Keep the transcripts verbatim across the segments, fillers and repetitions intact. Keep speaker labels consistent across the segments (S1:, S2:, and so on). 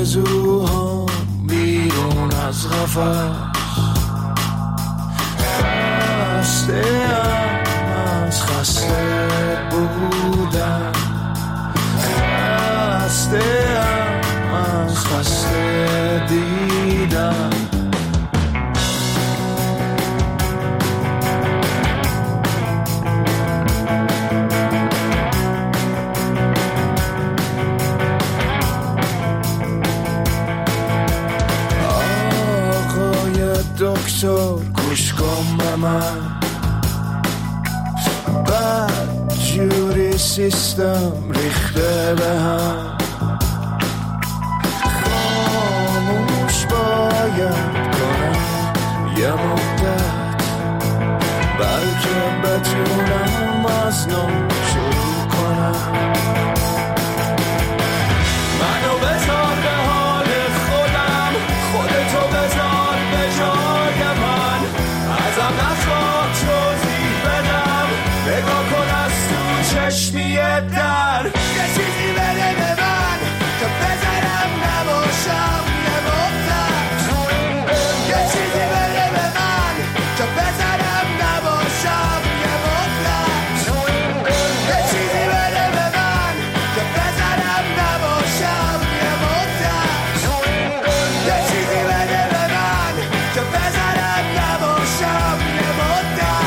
S1: آرزوها بیرون از قفس. خسته ام از خسته بودن، خسته ام از خسته دیدن. دکتر گوش کن به من، بد جوری سیستم ریخته به هم. خاموش باید کنم یه مدت، بلکه بتونم از نو شروع کنم. منو بذار به حال خودم، خودتو بذار به جای من. ازم نخواه توضیح بدم، نگاه کن از تو چشمی در. یه چیزی بده به من که بذارم نباشم یه مدت. یه چیزی بده به من که بذارم نباشم یه مدت. یه چیزی بده به من که بذارم نباشم یه مدت. یه چیزی بده به من که بذارم نباشم یه مدت.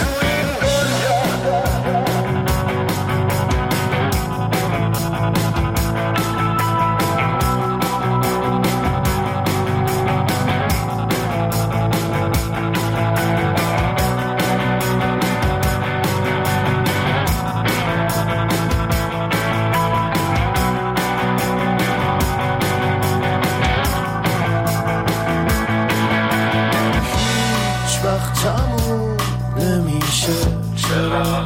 S1: هیچ وقت تموم نمیشه چرا؟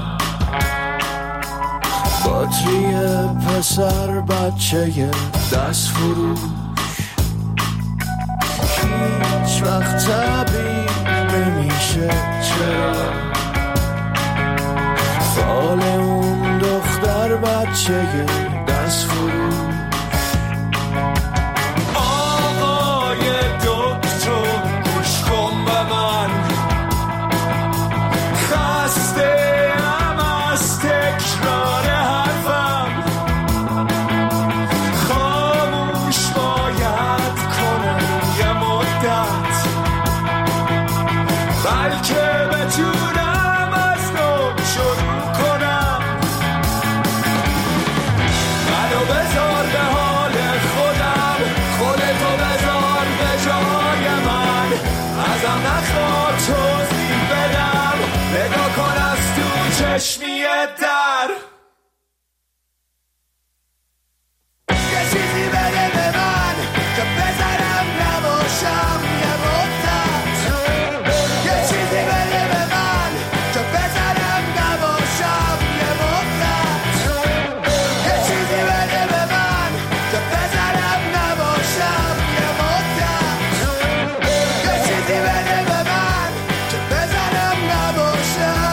S1: باتری پسر بچه دست فروش هیچ وقت طبیع نمیشه چرا؟ فال اون دختر بچه دست فروش. آقای دکتر گوش کن به من، خسته ام از تکرار حرفم. خاموش باید کنم یه مدت، بلکه بتونم از نو شروع کنم. منو بذار به حال خودم، خودتو بذار به جای من. ازم نخواه توضیح بدم، نگاه کن از تو چشمی در. یه چیزی بده به من که بذارم نباشم یه مدت. یه چیزی بده به من که بذارم نباشم یه مدت. یه چیزی بده به من که بذارم نباشم یه مدت. یه چیزی بده به من که بذارم نباشم.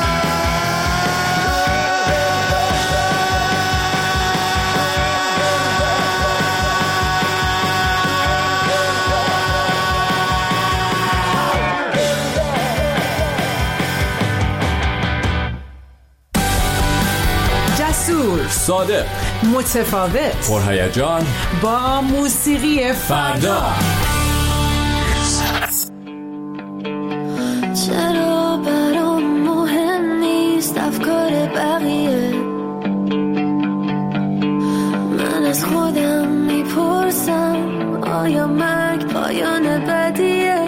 S2: جسور،
S3: صادق،
S2: متفاوت،
S3: پرهیجان،
S2: با موسیقی فردا.
S4: چرا برام مهم نیست افکار بقیه؟ من از خودم میپرسم آیا مرگ پایان بدیه؟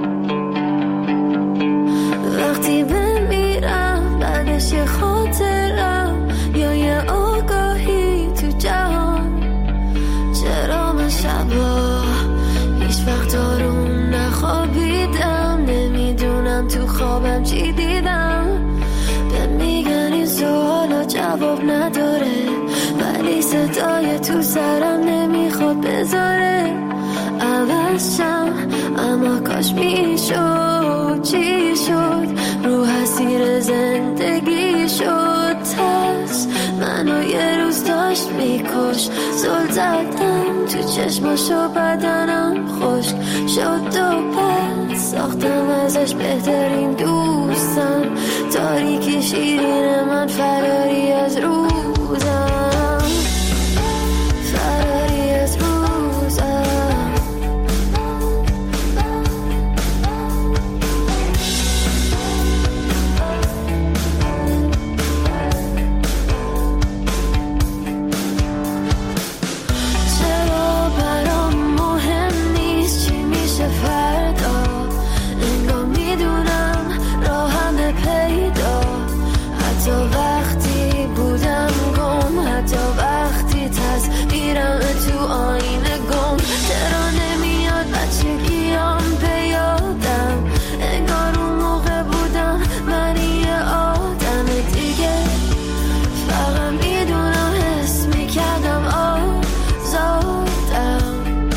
S4: وقتی بمیرم بعدش یه خاطرم یا یه آگاهی تو جهان. چرا من شبا هیچ وقت آروم نخوابیدم؟ نمیدونم تو خوابم چی دیدم. به میگن این سوالا جواب نداره، ولی صدای تو سرم نمیخواد بذاره عوضشم. اما کاش میشد، چی شد؟ رو حسیر زندگی شد تس. من منو یه روز داشت میکش. زل زدم تو چشماشو بدنم خشک شد و بد ساختم ازش بهترین دوستم. تاریکی شیرین من فراری از روزم، فراری از روزم. چرا برام مهم نیست چی میشه فردا، انگار میدونم راهم پیدا. حتی وقتی بودم گم، حتی وقتی تصویرم تو آینه گم. چرا نمیاد بچگیام به یادم، انگار اون موقع بودم من یه آدم دیگه. فقط میدونم حس میکردم آزادم.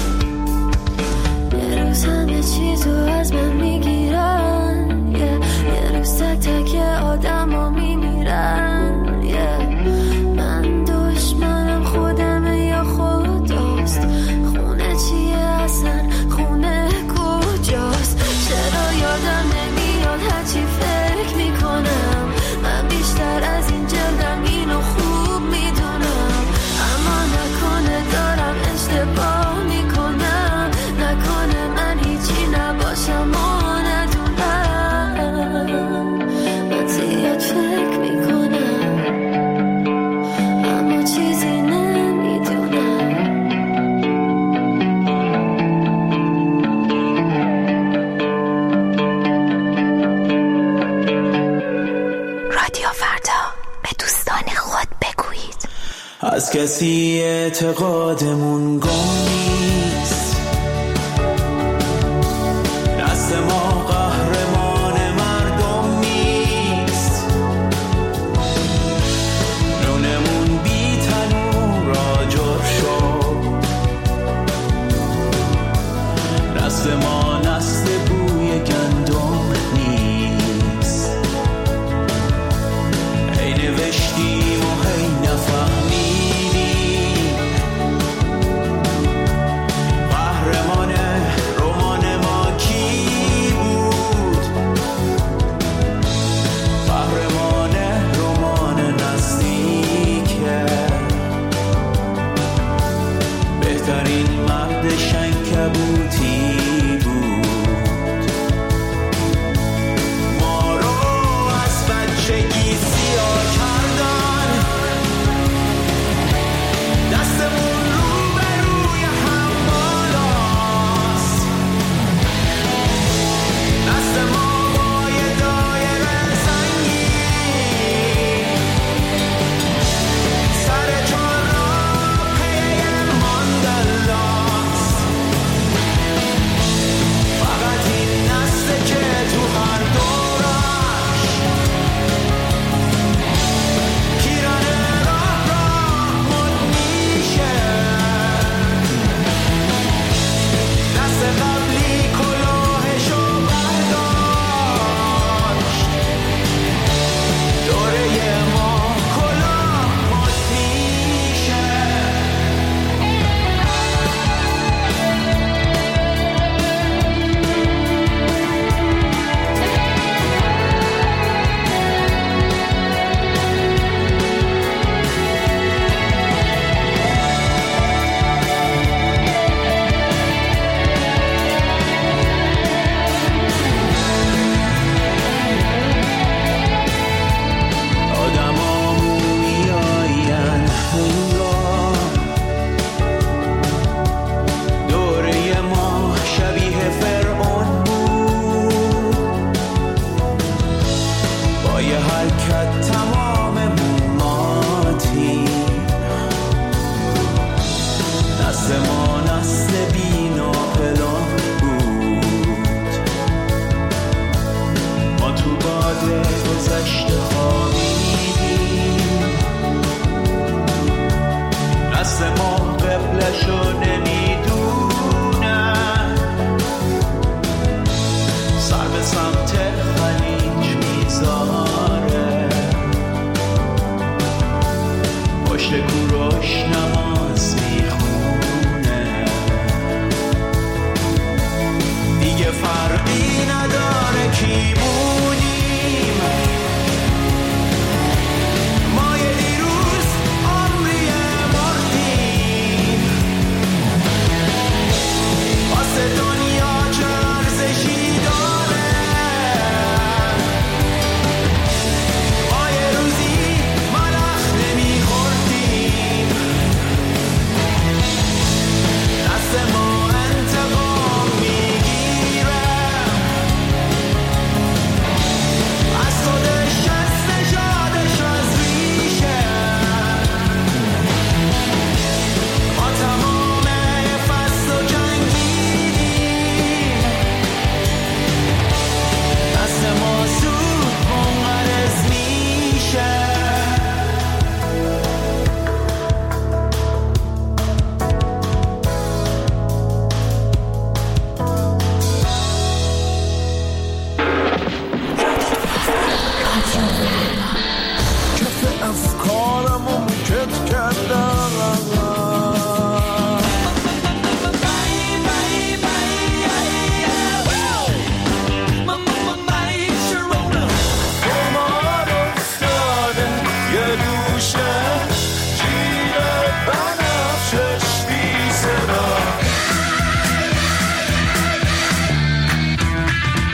S4: یه روز همه چیزو از من میگیرن، یه, یه روز تک تک آدم ها میمیرن. yeah. من دشمنم خودمه یا خداست، خونه چیه اصلا، خونه کجاست. چرا یادم نمیاد هرچی فکر میکنم، من بیشتر از این جلدم اینو خوب میدونم. اما نکنه دارم اشتباه میکنم، نکنه من هیچی نباشم و ندونم. من زیاد فکر میکنم اما چیزی نمیدونم.
S3: رادیو فردا، به دوستان خود بگویید.
S1: از کسی اعتقادمون گم نیست، دست ما قهرمان مردم نیست. نونمون بی تنور آجر شد، دست ما نسل بوی گندم نیست. هی نوشتیم و هی نفهمیدیم،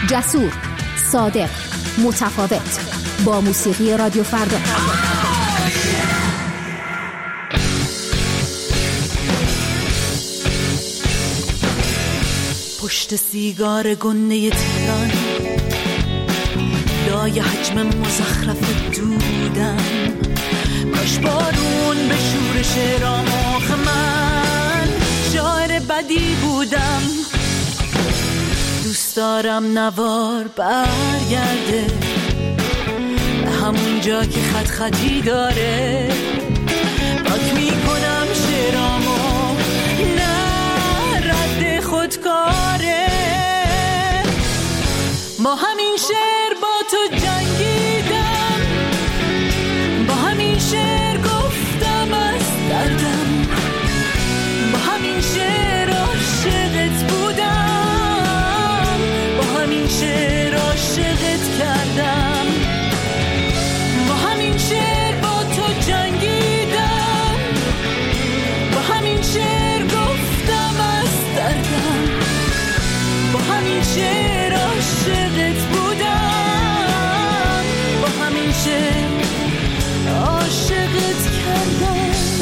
S5: جسور، صادق، متفاوت، با موسیقی رادیو فردا.
S6: پشت سیگار گنده تهران، لای حجم مزخرف دودم، کاش بارون به شورش رامخ من، شاعر بدی بودم. دوست دارم نوار برگرده به همون جا که خط خطی داره، پاک میکنم شعرامو، نه رد خودکاره. با همین شعر با تو جنگیدم، با همین شعر گفتم از دردم، با همین شعر عاشقت بودم، با همین شعر عاشقت کردم، با همین شعر با تو جنگیدم، با همین شعر گفتم از دردم، با همین شعر عاشقت بودم، با همین شعر عاشقت کردم.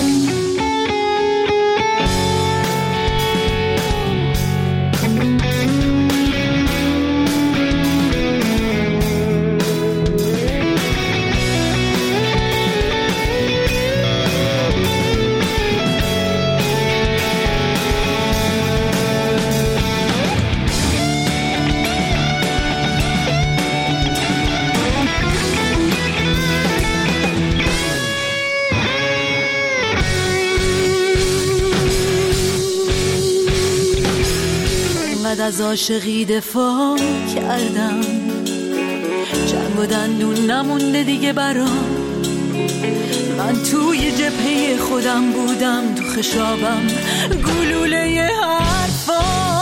S6: از عاشقی دفاع کردم، جنگ و دندون نمونده دیگه برام، من توی جبهه خودم بودم، تو خشابم گلوله حرفام،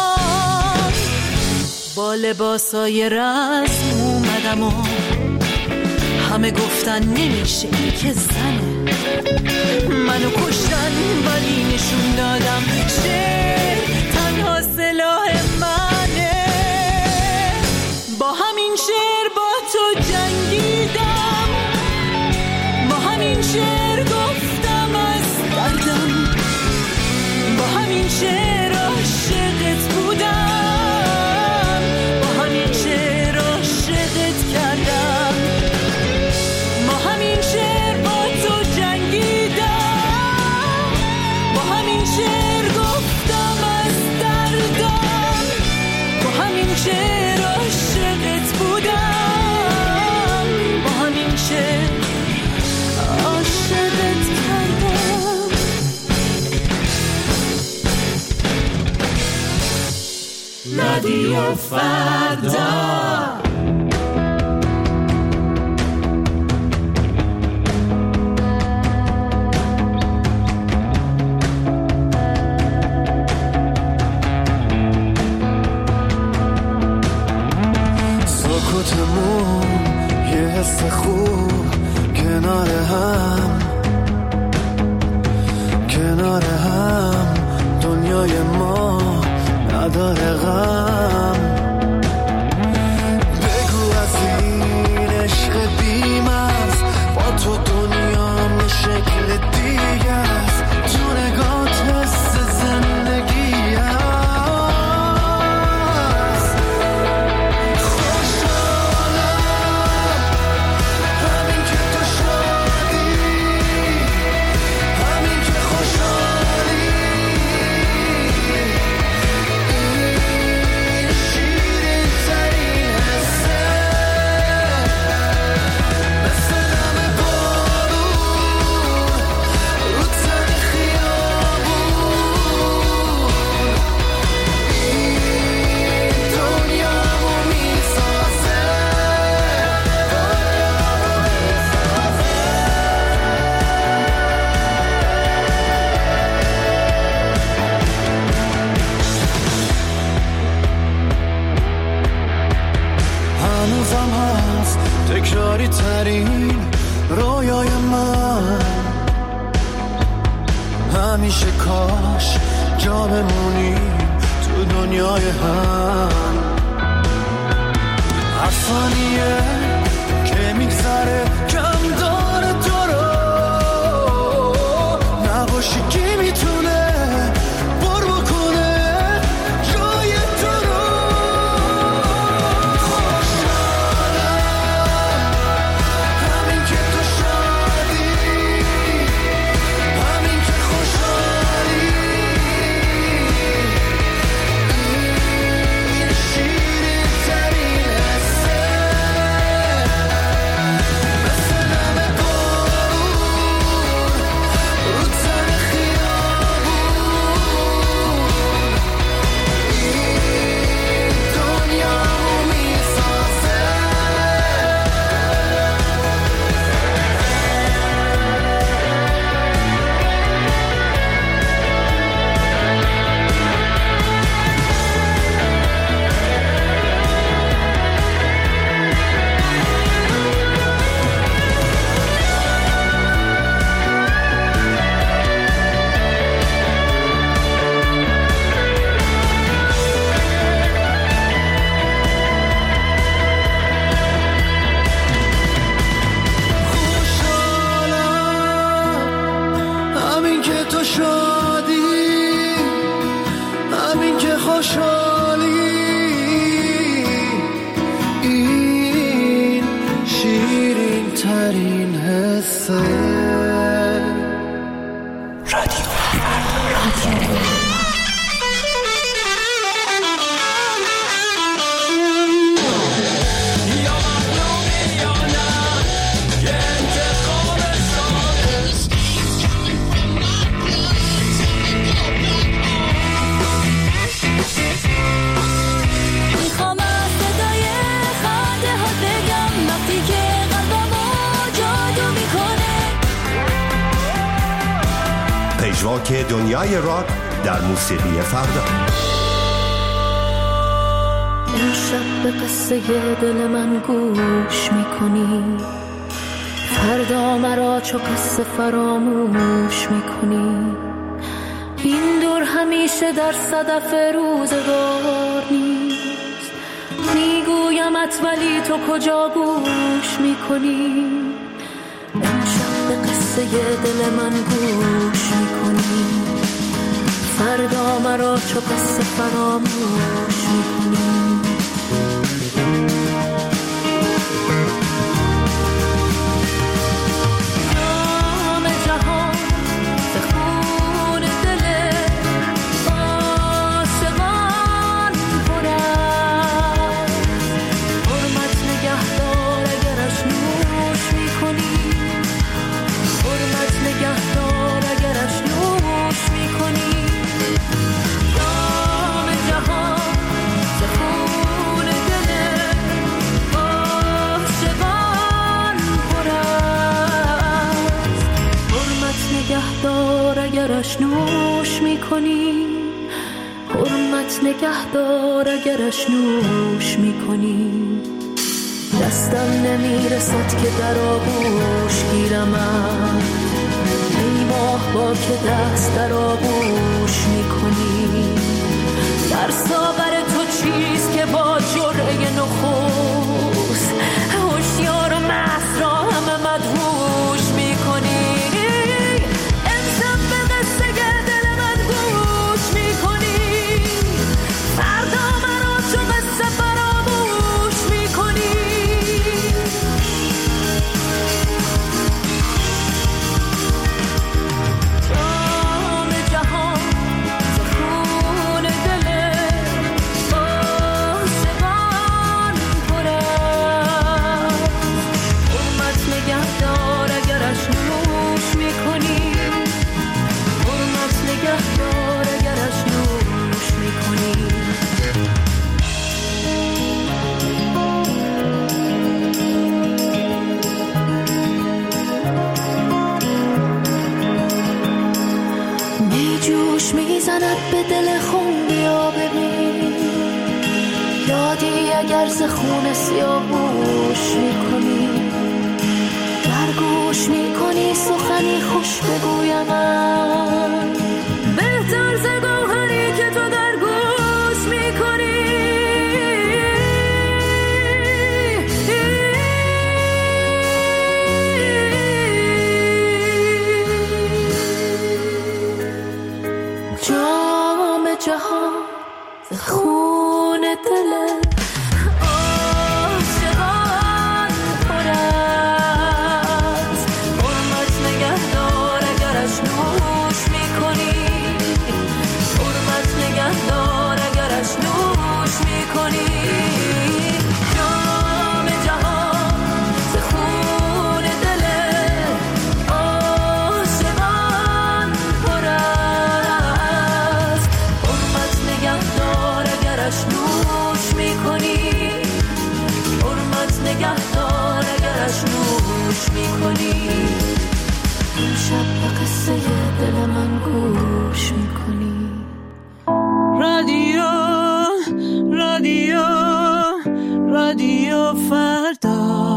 S6: با لباسای رسم اومدم و همه گفتن نمیشه این که زنه، منو کشتن ولی نشون دادم شعر تنها سلاح منه. با همین شعر با تو جنگیدم، با همین شعر گفتم از دردم، با همین شعر عاشقت بودم، با همین شعر عاشقت کردم، با همین شعر با تو جنگیدم، با همین شعر گفتم از دردم، با همین شعر عاشقت بودم، با همین شعر عاشقت کردم. رادیو فردا.
S1: سکوتمون یه حس خوب کنار هم، کنار هم دنیای ما نداره غم. بگو از این عشق بی‌مرز با تو دنیام یه شکل دیگه است، تو نگات حس زندگی تکراری ترین رویای من، همیشه کاش جا بمونیم تو دنیای هم. هر ثانیه که میگذره کم داره تو رو نباشی کی میتونه پر بکنه جای تو رو خوشحالم همین که تو شادی همین که خوشحالی این شیرین ترین حسه مثل نم بارون رو تن خیابون این دنیامو میسازه خوشحالم همین که تو شادی همین که خوشحالی این شیرین ترین حسه
S4: میخوام از صدای خنده ها بگم وقتی که قلبمو جادو میکنه
S7: پژواک دنیای راک در موسیقی فردا.
S4: امشب به قصه دل من گوش میکنی فردا مرا چو قصه فراموش میکنی این دور همیشه در صدف روزگار نیست میگویمت ولی تو کجا گوش میکنی امشب به قصه دل من گوش میکنی فردا مرا چو قصه فراموش میکنی نام جهان ز خون دل عاشقان پر است حرمت نگهدار اگرش نوش میکنی حرمت نگهدار اگرش نوش میکنی نام جهان ز خون دل عاشقان پر است حرمت نگهدار اگرش نوش میکنی حرمت نگهدار اگرش نوش میکنی دستم نمیرسد که در آغوش گیرمت ای ماه با که دست در آغوش میکنی در ساغر تو چیست که با جرعه نخست هوشیار و مست را همه مدهوش میکنی امشب به قصه دل من گوش میکنی فردا مرا چو قصه فراموش میکنی جام جهان ز خون دل عاشقان پر است حرمت نگهدار اگرش نوش میکنی حرمت نگهدار اگرش نوش میکنی می جوش میزند به دل خون بیا ببین یادی اگر ز خون سیاوش میکنی در گوش میکنی سخنی خوش بگویم من بهتر ز گوهری که تو در گوش میکنی جام جهان ز خون دل عاشقان پر است. حرمت نگهدار اگرش نوش میکنی، حرمت نگهدار اگرش نوش میکنی. جام جهان ز خون دل عاشقان پر است. حرمت نگهدار اگرش نوش میکنی، حرمت نگهدار اگرش نوش میکنی. این شب به قصه دل من گوش میکنی.
S6: رادیو رادیو رادیو فردا.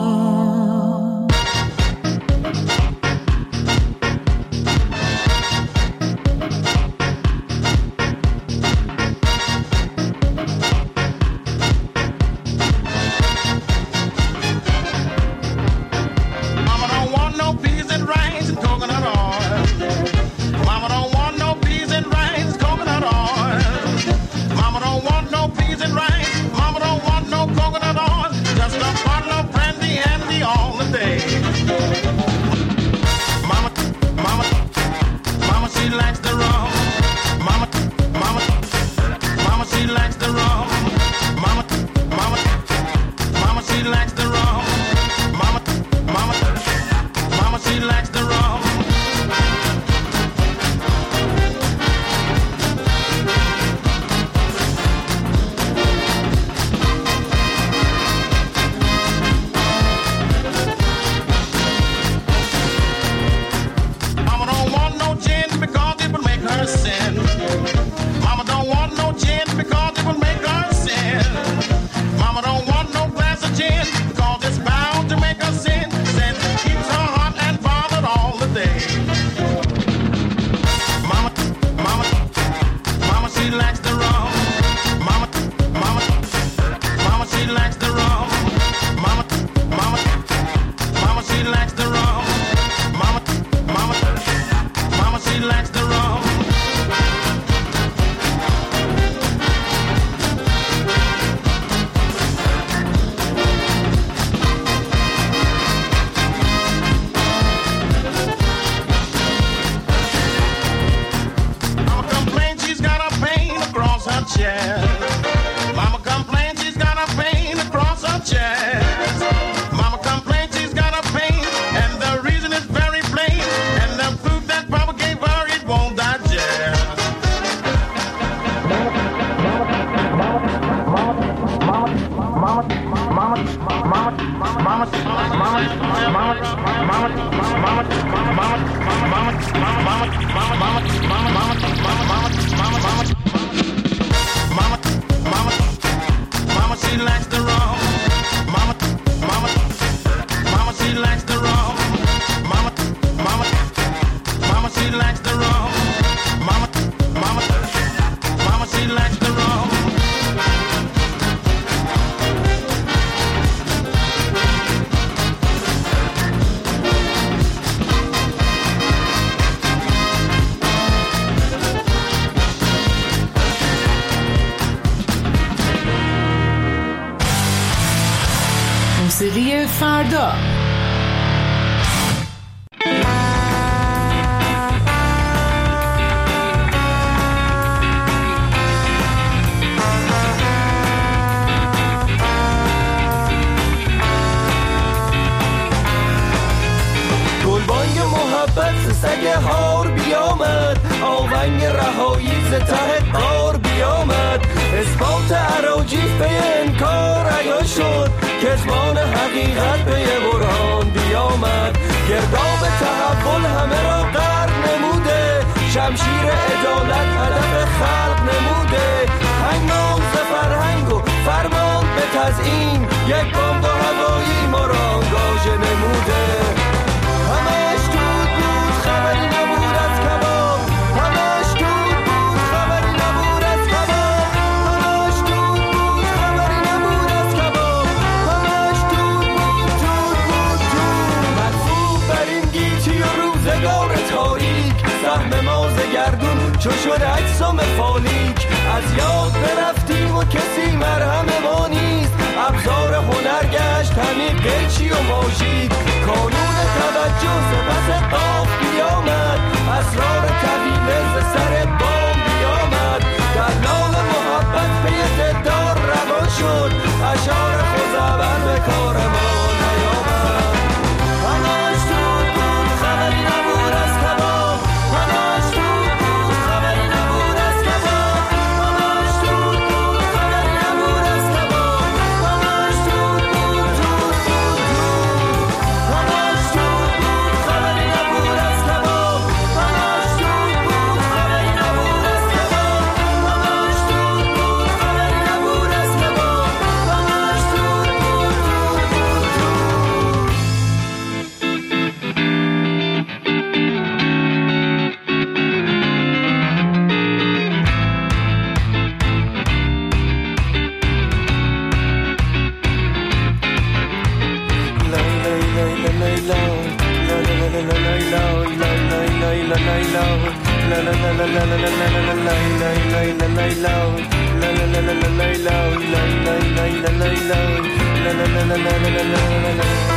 S8: Mama don't want no peas and rice and coconut oil. Mama don't want no peas and rice, coconut oil. Mama don't want no peas and rice. Mama don't want no coconut oil. Just a bottle of brandy handy all the day. Mama, mama, mama, she likes the rum. Mama, mama, mama, she likes the rum. Mama, mama, mama, she likes the rum. Mama, mama, mama, she likes the rum. Mama don't want no gin because it will make her sin. Mama don't want no gin because it will make her sin. Mama don't want no glass of gin because it's bound to make her sin. Sin keeps her hot and bothered all the day. Mama, mama, mama, she likes the rum. Mama, mama, mama, she likes the rum. Mama, mama, mama, she likes the rum. Mama, mama, mama, she likes the rum. Mama complains she's got a pain across her chest. Mama complains she's got a pain across her chest. Mama complains she's got a pain, and the reason is very plain. And the food that Papa gave her, it won't digest. Mama, mama, mama, she likes the rum. Mama, mama, mama, she likes the rum. Mama, mama, mama, she likes the rum. Mama, mama, mama, she likes the rum.
S2: موسیقی فردا.
S1: گلبانگ محبت سگ هار بیامد، آونگ رهایی ز ته قار بیامد. اثبات اراجیف به انکار عیان شد، کتمان حقیقت به برهان بیامد. گرداب تحول همه را غرق نموده، شمشیر عدالت هدف خلق نموده. هنگام ز فرهنگ و فرمان به تزیین، یک بمب هوایی ما را آنگاژه نموده. همش دود بود خبری نبود از کباب، همش دود بود خبری نبود از کباب، همش دود بود خبری نبود از کباب، همش دود بود دود بود دود. مدفوع بر این گیتی و روزگار تاریک، سهم ما ز گردون چو شد اجسام فالیک از یاد برفتیم و کسی مرهم ما نیست. ابزار هنر گشت همین قیچی و ماژیک. کانون توجه سپس قاف بیامد. اسرار طویله ز سر بام بیامد. دلال محبت پی دلدار روان شد. اشعار خوزعبل به کار ما نیامد. همش دود بود خبری نبود از کباب. همش دود بود خبری نبود از کباب. همش دود بود خبری نبود از کباب. همش دود بود دود بود دود. همش دود بود خبری نبود از کباب. همش دود بود خبری نبود از کباب. همش دود بود خبری نبود از کباب. همش دود بود la la la la la